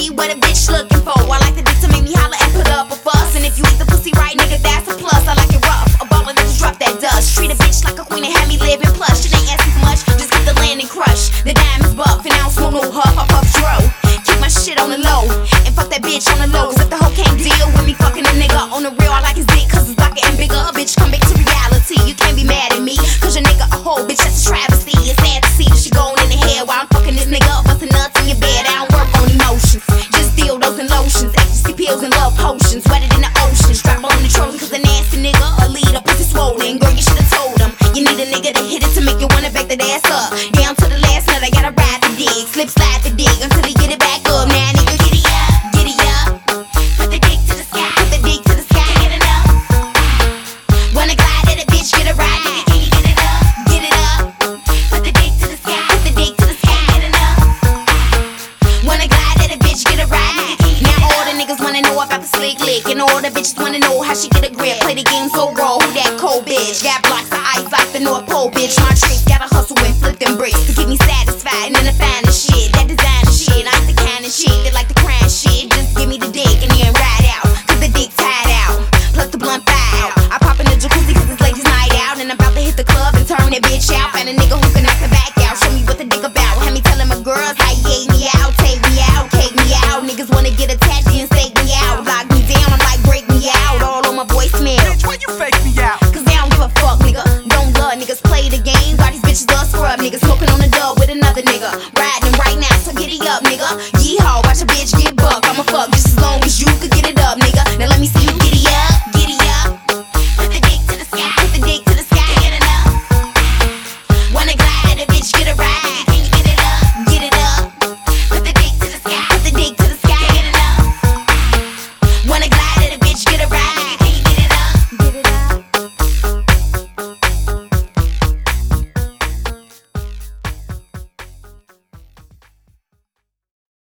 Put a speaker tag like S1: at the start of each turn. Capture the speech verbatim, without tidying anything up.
S1: me what a bitch looking for. I like the dick to make me holler and put up a fuss. And if you eat the pussy right, nigga, that's a plus. I like it rough, a baller that just drop that dust. Treat a bitch like a queen and have me living plush. It ain't asking much, just get the land and crush. The diamonds buff and I don't smoke no huff, I puff dro. Keep my shit on the low and fuck that bitch on the low. Cause if the hoe can't deal with me fucking a nigga on the real, I like his dick cause it's blacker and bigger. Bitch, come back to reality, you can't be mad at me cause your nigga a hoe, bitch, that's a travesty. It's sad to see that she going in the head while I'm fucking this nigga up, busting nuts in your bed. I don't work on emotions, just dildos and lotions, ecstasy pills and love potions, wetter than the ocean. Strap on the Trojan cause a nasty nigga a leader, pussy swollen. Girl, you should've told him you need a nigga to hit it to make you wanna back that ass up. Down to the last nut, I gotta ride the dig, slip slide the dig until they get it back up. Now nigga, get it up, get it up, put the dick to the sky, put the dick to the sky, get it up. Wanna glide at a bitch, get a ride, nigga, can you get it up, get it up, put the dick to the sky, put the dick to the sky, get it up. Wanna glide at a bitch, get a ride, nigga, can you get it up. Now all the niggas wanna know about the slick lick, and all the bitches wanna know how she get a grip. Play the game so raw, who that cold bitch? Got blocks of ice like the North Pole, bitch. My tricks gotta hustle and flip them bricks to keep me satisfied and in the finest shit. That designer shit, I ain't the kind of shit that like the crying shit. Just give me the dick and then ride out, cause the dick tied out, plus the blunt fire out. I pop in the jacuzzi cause it's ladies night out, and I'm about to hit the club and turn that bitch out. Find a nigga who can knock the back out, show me what the dick about. Have me telling my girls how you ate me out, take me out, cake me out. Niggas wanna get attached,